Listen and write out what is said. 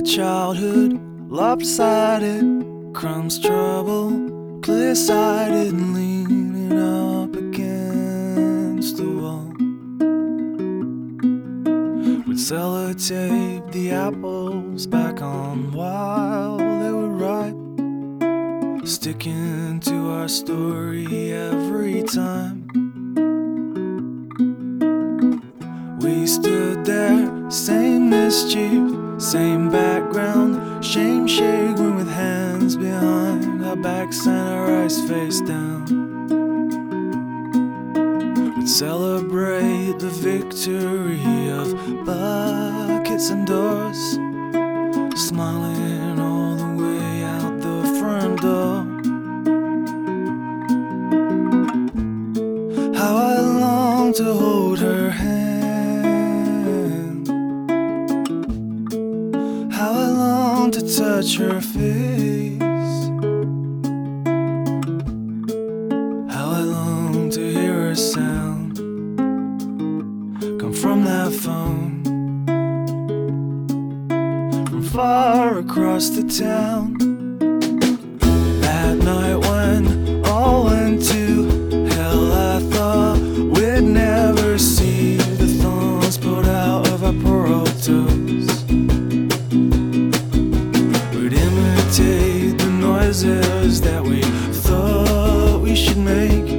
childhood, lopsided, crumbs trouble, clear-sighted, leaning up against the wall. We'd sellotape the apples back on while they were ripe, sticking to our story every time. We stood there, same mischief, same background, shame shaking with hands behind our backs and our eyes face down. We'd celebrate the victory of buckets and doors, smiling all the way out the front door. How I long to hold her hand, how I long to touch her face, how I long to hear her sound come from that phone, from far across the town. That night when all went to hell, I thought we'd never see the thorns pulled out of our poor old toes. We'd imitate the noises that we thought we should make,